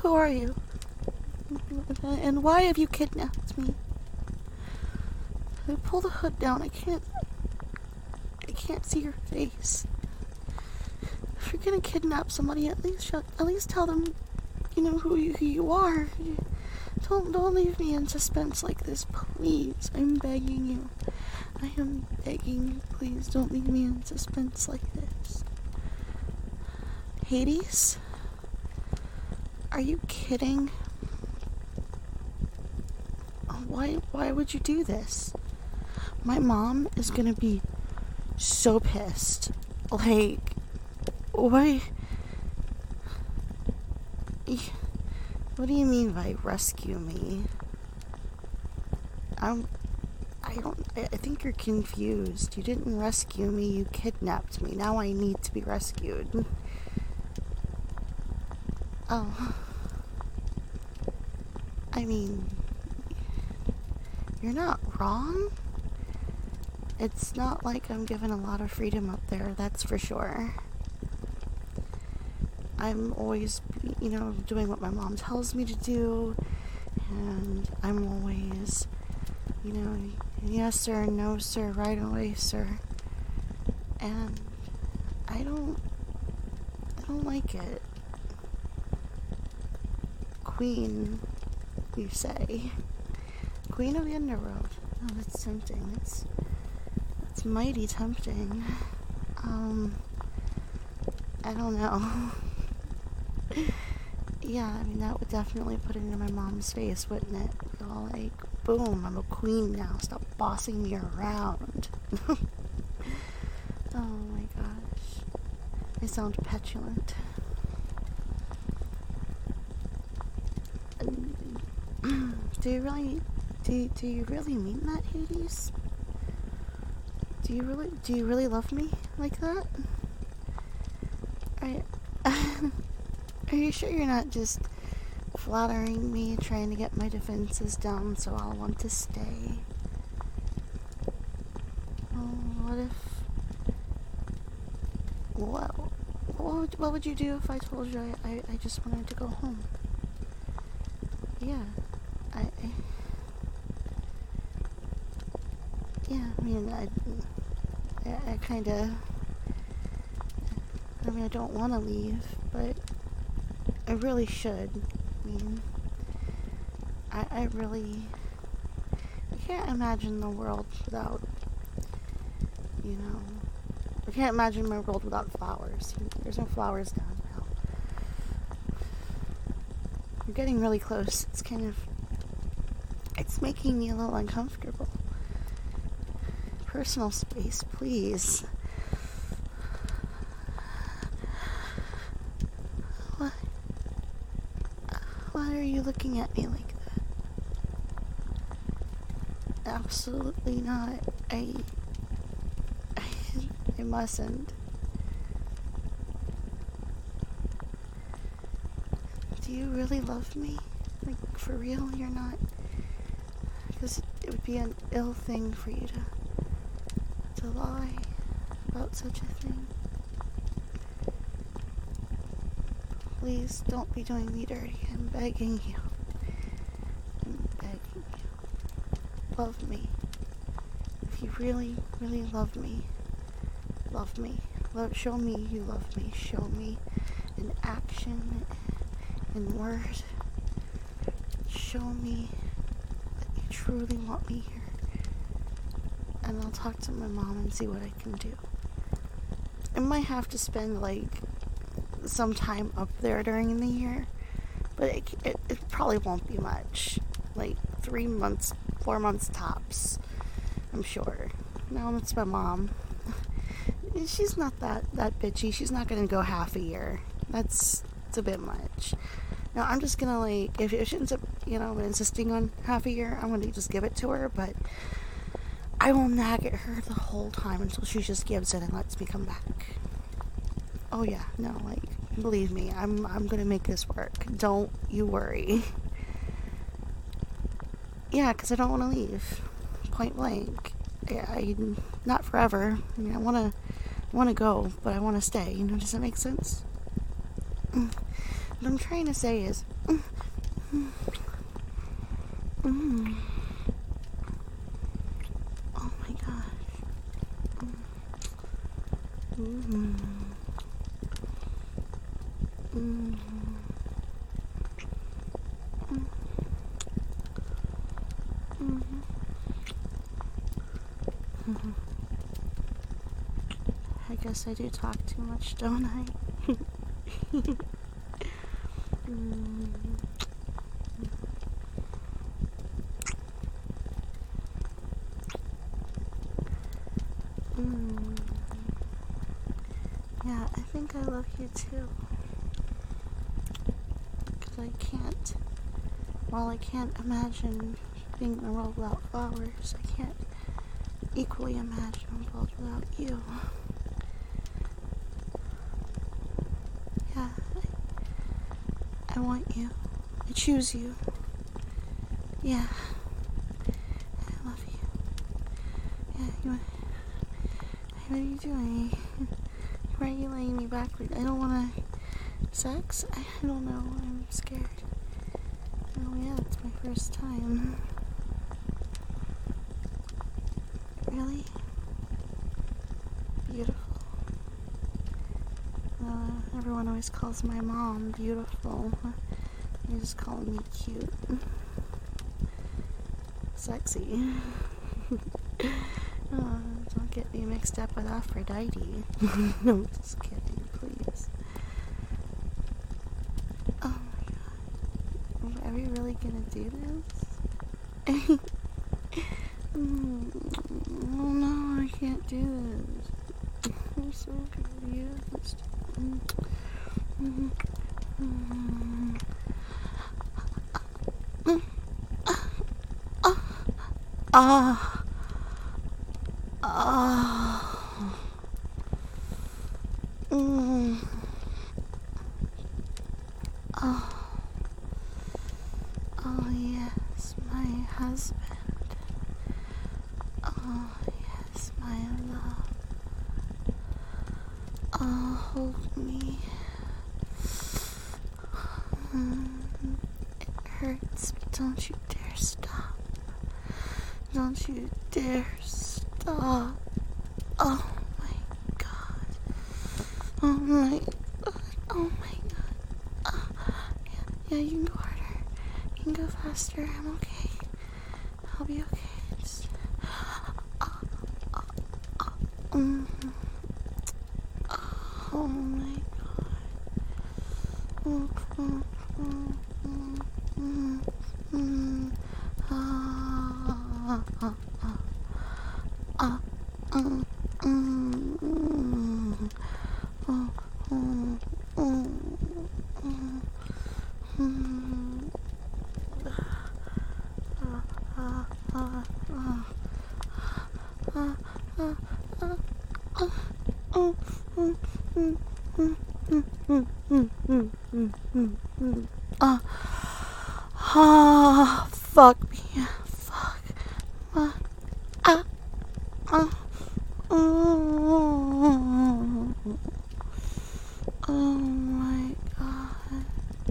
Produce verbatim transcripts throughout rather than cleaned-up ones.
Who are you? And why have you kidnapped me? Pull the hood down. I can't... I can't see your face. If you're gonna kidnap somebody, at least at least tell them, you know, who you, who you are. Don't, don't leave me in suspense like this, please. I'm begging you. I am begging you, please don't leave me in suspense like this. Hades? Are you kidding? Why, why would you do this? My mom is gonna be so pissed. Like, why? What do you mean by rescue me? I'm... I don't... I think you're confused. You didn't rescue me, you kidnapped me. Now I need to be rescued. Oh. I mean... You're not wrong. It's not like I'm given a lot of freedom up there, that's for sure. I'm always, you know, doing what my mom tells me to do, and I'm always, you know, yes sir, no sir, right away sir. And I don't, I don't like it. Queen, you say. Queen of the Underworld. Oh, that's tempting. That's, that's mighty tempting. Um, I don't know. Yeah, I mean, that would definitely put it into my mom's face, wouldn't it? All like, boom, I'm a queen now. Stop bossing me around. Oh my gosh. I sound petulant. Do you really, do, do you really mean that, Hades? Do you really, do you really love me like that? I... Are you sure you're not just flattering me, trying to get my defenses down so I'll want to stay? Oh, what if... What, what, would, what would you do if I told you I, I, I just wanted to go home? Yeah, I... I yeah, I mean, I... I, I kinda... I mean, I don't want to leave, but... I really should. I mean, I, I really, I can't imagine the world without, you know, I can't imagine my world without flowers. There's no flowers down now. We're getting really close. It's kind of, it's making me a little uncomfortable. Personal space, please. Why are you looking at me like that? Absolutely not. I... I, I mustn't. Do you really love me? Like, for real, you're not? Because it would be an ill thing for you to... to lie about such a thing. Please don't be doing me dirty. I'm begging you. I'm begging you. Love me. If you really, really love me, love me. Love, show me you love me. Show me in action, in word. Show me that you truly want me here. And I'll talk to my mom and see what I can do. I might have to spend, like, some time up there during the year, but it, it, it probably won't be much. Like three months, four months tops, I'm sure. No, it's my mom. She's not that, that bitchy. She's not gonna go half a year. That's, it's a bit much. Now, I'm just gonna, like, if, if she ends up, you know, insisting on half a year, I'm gonna just give it to her, but I will nag at her the whole time until she just gives in and lets me come back. Oh yeah, no, like, believe me, I'm I'm gonna make this work. Don't you worry. Yeah, because I don't want to leave. Point blank. I, I not forever. I mean, I want to want to go, but I want to stay. You know, does that make sense? What I'm trying to say is, mm, mm, oh my gosh, mm, mm, mm, mm, mm, mm. I guess I do talk too much, don't I? mm. Mm. Yeah, I think I love you too. Because I can't, while I can't imagine being in a world without flowers, I can't equally imagine a world without you. Yeah, I, I want you. I choose you. Yeah, I love you. Yeah, you. What are you doing? Why are you laying me backward? I don't want to. Sex? I don't know. I'm scared. Oh yeah, it's my first time. Really? Beautiful. Uh, everyone always calls my mom beautiful. They just call me cute. Sexy. Oh, don't get me mixed up with Aphrodite. No, just kidding, please. Oh my god. Are we really gonna do this? mm, oh no, I can't do this. I'm so confused. Mm, mm, mm, mm, ah. Ah. Mm. Oh. Oh yes, my husband. Oh yes, my love. Oh, hold me. Mm. It hurts, but don't you dare stop. Don't you dare stop. Oh my god. Oh my god. Oh my god. Uh, yeah, yeah, you can go harder. You can go faster. I'm okay. I'll be okay. Just... Uh, uh, uh, mm. Oh my god. Mm, mm, mm, mm, mm, mm. Ah, ah, ah, ah. Ah, mm, mm, mm. Oh, mm, mm, mm, mm. Ah, ah, ah, ah. Ah, ah, ah, ah. Oh, mm, mm, mm, mm, mm, mm, mm, mm, mm, mm. Ah, ah, fuck me, fuck, ah, ah, ah. Oh, oh my god.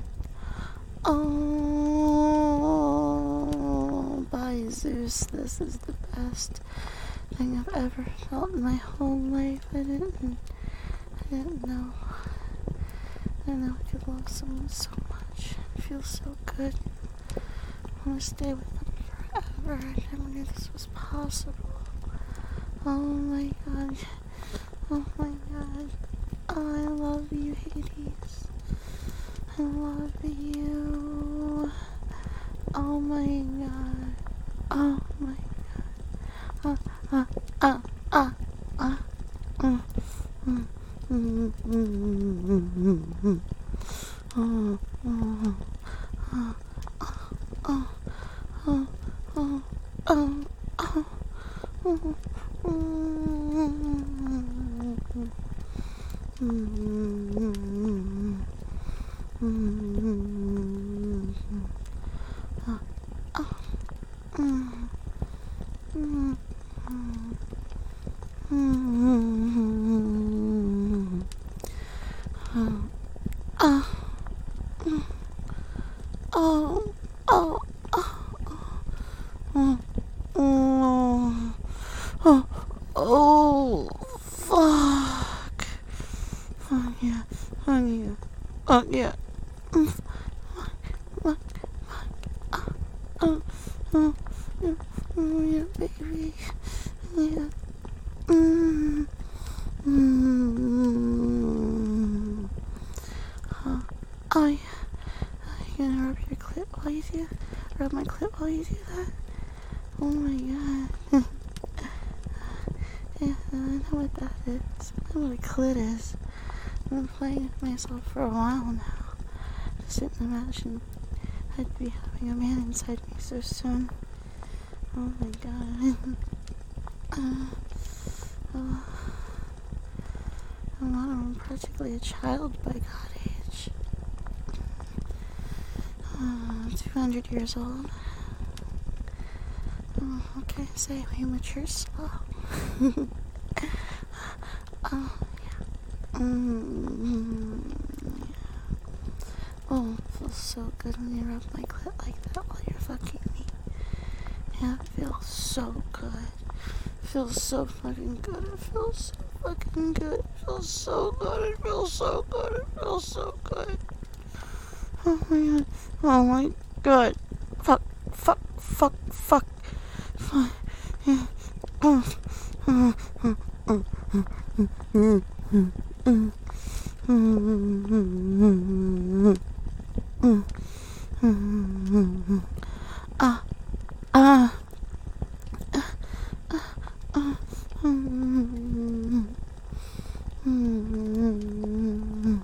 Oh, by Zeus, this is the best thing I've ever felt in my whole life. I didn't, I didn't know. I didn't know I could love someone so much. It feels so good. I want to stay with them forever. I never knew this was possible. Oh my god. Oh my god. Oh, I love you, Hades. I love you. Oh my god. Oh my god. Ah, ah, ah, ah, ah. Mm, mm, mm, mm, mm, mm. Oh, oh, oh, oh, oh, oh, oh, oh, oh. Oh, oh, oh, oh, oh, oh, oh, fuck. Oh, yeah, oh, yeah, oh, yeah. Mm, fuck, fuck, oh, oh, yeah, oh, yeah, baby, yeah. Mm, mm, oh, oh, yeah. You gonna rub your clit while you do? Rub my clit while you do that? Oh my god. Yeah, I know what that is. I know what a clit is. I've been playing with myself for a while now. Just didn't imagine I'd be having a man inside me so soon. Oh my god. uh, uh, I'm not I'm practically a child by god age. Uh, two hundred years old. Oh, what can I say? We mature slow. Oh, yeah. Mm-hmm. Oh, it feels so good when you rub my clit like that while you're fucking me. Yeah, it feels so good. It feels so fucking good. It feels so fucking good. It feels so good. It feels so good. It feels so good. Oh my god. Oh my god. Fuck. Fuck. Fuck. Fuck. Fuck. Yeah. Oh. Oh. Oh. Oh. Mm. Mm. Mm. Mm. Mm. Mm. Ah. Ah. Ah. Mm. Mm.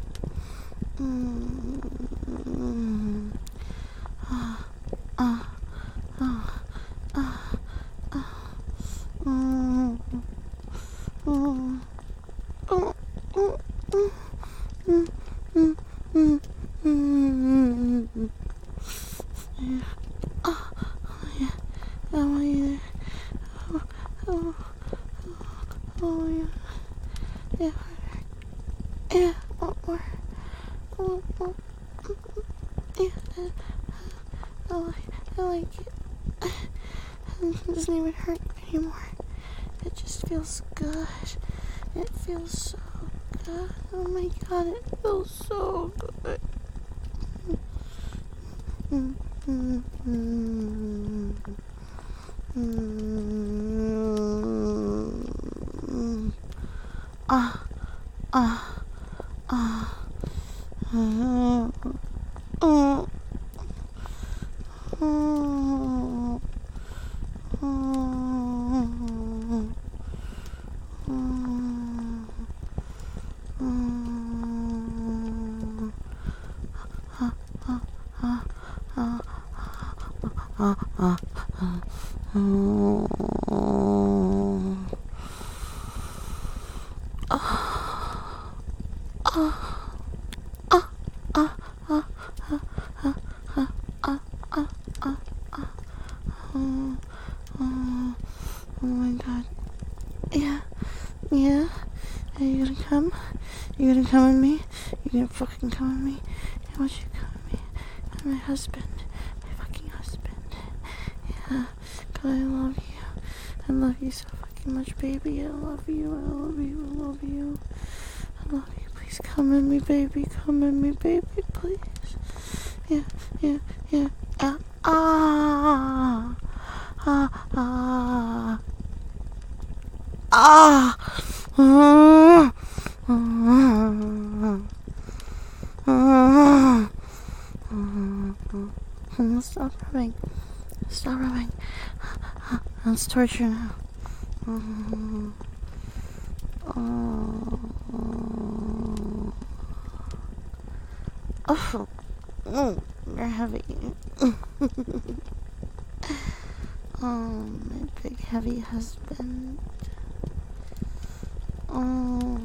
Mm. Ah. Ah. Ah. Ah. Ah. Mm. Mm. Oh. Oh. Mm. Mm. Mm. Mm. Yeah. Oh. Yeah. I want you there. Oh. Oh. Oh. Yeah. Yeah. Yeah. One more. One more. Yeah. I like, I like it. It doesn't even hurt anymore. It just feels good. It feels so good. Oh my god, it feels so good. Mm, mm, mm, mm, ah, ah, ah, ah, oh, oh, oh, oh my god. Yeah, yeah. Are you gonna come? You gonna come with me? You gonna fucking come with me? I want you to come with me. You're my husband. My fucking husband. Yeah. God, I love you. I love you so fucking much, baby. I love you. I love you. I love you. I love you. Please come with me, baby. Come with me, baby. Please. Yeah, yeah, yeah. Ah. Ah. Ah. Ah. Ah. Ah. Ah. Ah. Stop rubbing. Stop rubbing. That's torture now. Oh. Oh. Oh. You're heavy. Oh, my big heavy husband. Oh.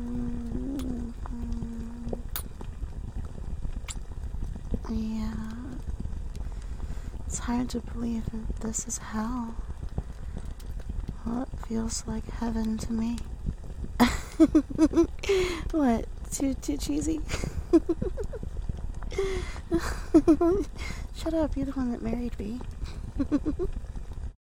Yeah. It's hard to believe that this is hell. Well, it feels like heaven to me. What? Too too cheesy? Shut up, you're the one that married me.